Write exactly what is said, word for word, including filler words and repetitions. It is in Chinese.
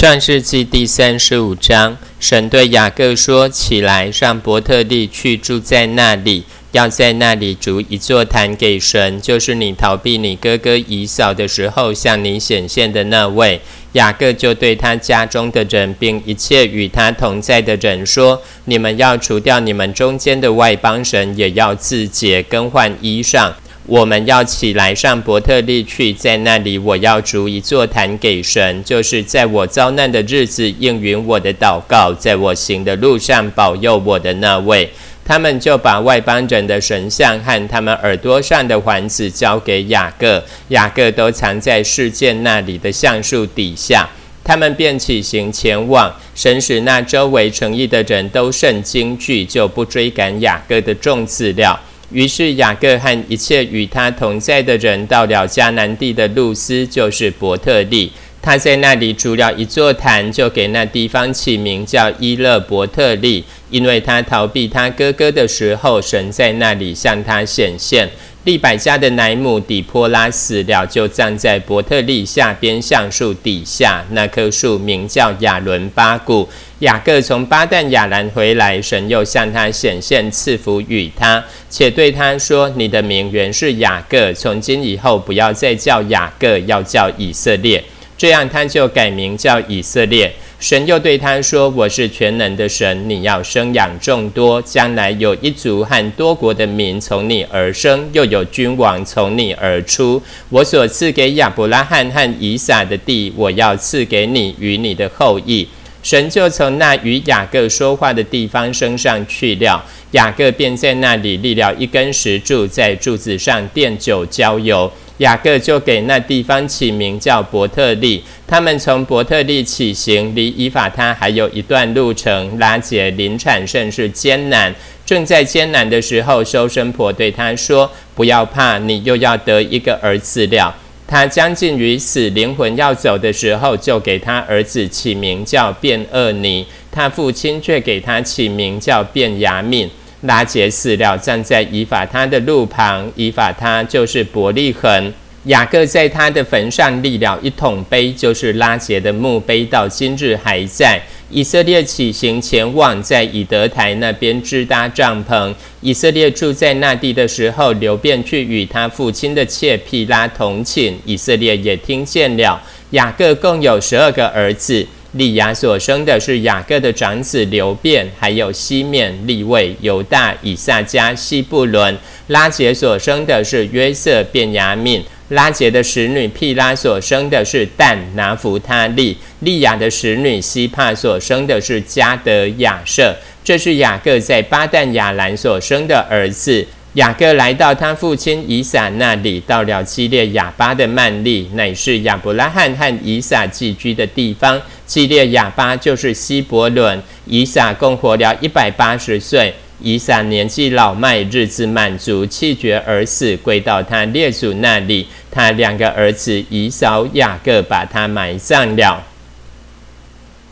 创世纪第三十五章，神对雅各说：起来，上伯特利去，住在那里，要在那里筑一座坛给神，就是你逃避你哥哥以扫的时候向你显现的那位。雅各就对他家中的人并一切与他同在的人说：你们要除掉你们中间的外邦神，也要自洁，更换衣裳。我们要起来上伯特利去，在那里我要筑一座坛给神，就是在我遭难的日子应允我的祷告，在我行的路上保佑我的那位。他们就把外邦人的神像和他们耳朵上的环子交给雅各，雅各都藏在示剑那里的橡树底下。他们便起行前往，神使那周围城邑的人都甚惊惧，就不追赶雅各的众子了。于是雅各和一切与他同在的人到了迦南地的路斯，就是伯特利。他在那里筑了一座坛，就给那地方起名叫伊勒伯特利，因为他逃避他哥哥的时候，神在那里向他显现。利百加的奶母底波拉死了，就葬在伯特利下边橡树底下，那棵树名叫亚伦巴谷。雅各从巴旦亚兰回来，神又向他显现，赐福与他，且对他说：你的名原是雅各，从今以后不要再叫雅各，要叫以色列。这样他就改名叫以色列。神又对他说：我是全能的神，你要生养众多，将来有一族和多国的民从你而生，又有君王从你而出。我所赐给亚伯拉罕和以撒的地，我要赐给你与你的后裔。神就从那与雅各说话的地方升上去了，雅各便在那里立了一根石柱，在柱子上奠酒浇油。雅各就给那地方起名叫伯特利。他们从伯特利起行，离以法他还有一段路程。拉结临产甚是艰难，正在艰难的时候，收生婆对他说：不要怕，你又要得一个儿子了。他将近于死，灵魂要走的时候，就给他儿子起名叫便厄尼，他父亲却给他起名叫便雅悯。拉结死了，站在以法他的路旁，以法他就是伯利恒。雅各在他的坟上立了一桶碑，就是拉结的墓碑，到今日还在。以色列起行前往，在以德台那边支搭帐篷。以色列住在那地的时候，流便去与他父亲的妾毗拉同寝，以色列也听见了。雅各共有十二个儿子，利亚所生的是雅各的长子流便，还有西缅、利未、犹大、以萨迦、西布伦。拉结所生的是约瑟、便雅悯。拉结的使女毗拉所生的是但、拿弗他利。利亚的使女西帕所生的是迦得、亚设。这是雅各在巴旦亚兰所生的儿子。雅各来到他父亲以撒那里，到了基列亚巴的幔利，乃是亚伯拉罕和以撒寄居的地方。基列亚巴就是希伯伦。以撒共活了一百八十岁。以撒年纪老迈，日子满足，气绝而死，归到他列祖那里。他两个儿子以扫、雅各把他埋葬了。